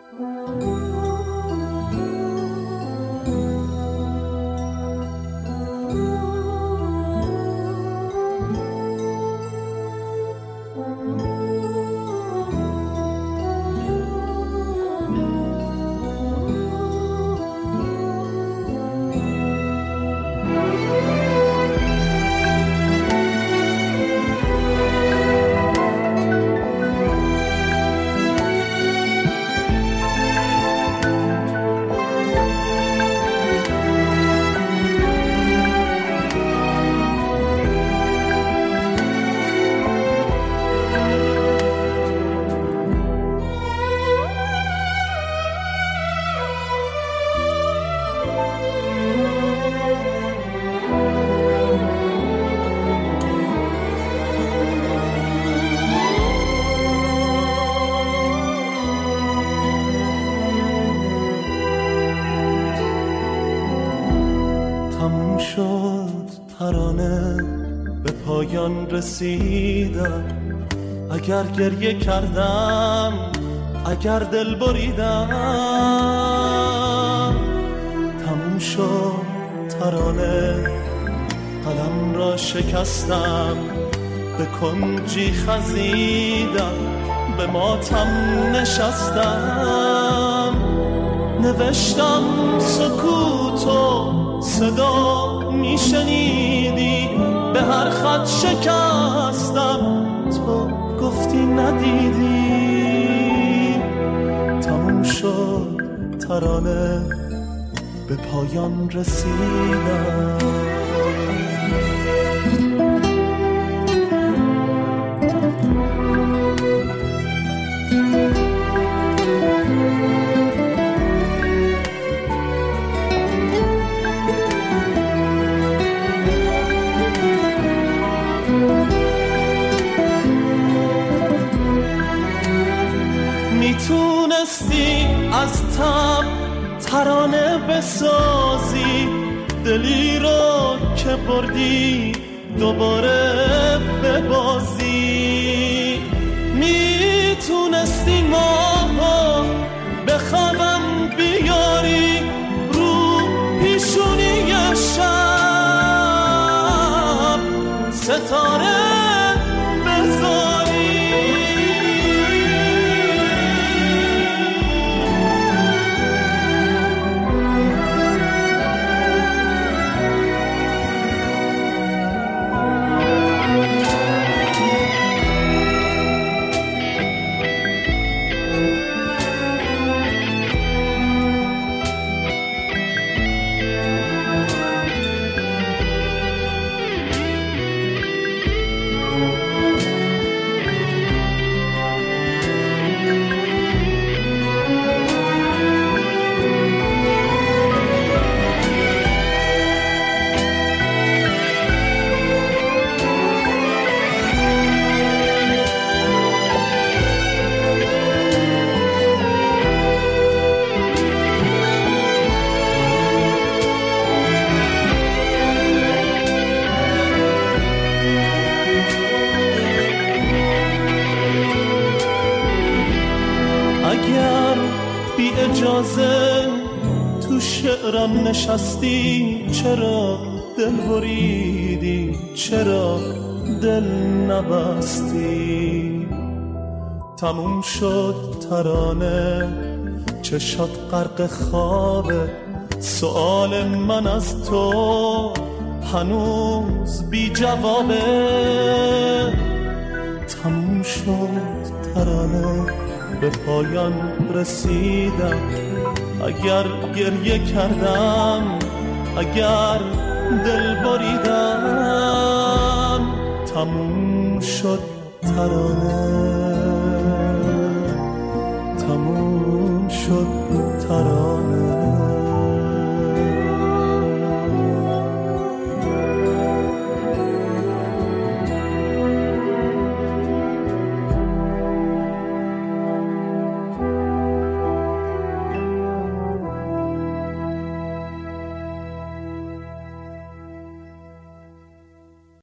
رسیدم اگر گریه کردم، اگر دل بریدم، تموم شد ترانه، قلم را شکستم، به کنجی خزیدم، به ماتم نشستم، نوشتم سکوتو صدا میشنیدی، به هر خط شکستم، تو گفتی ندیدی. تموم شد ترانه، به پایان رسیدم. میتونستی از تب ترانه بسازی، دلی رو که بردی دوباره ببازی. میتونستی ماها به خوابم بیاری، رو پیشونی شب ستاره بذاری. اگر بی اجازه تو شعرم نشستی، چرا دل بریدی، چرا دل نبستی؟ تموم شد ترانه، چشات غرق خوابه، سؤال من از تو هنوز بی جوابه. تموم شد ترانه، به پایان رسیدم. اگر گریه کردم، اگر دل بریدم، تموم شد ترانه، تموم شد ترانه.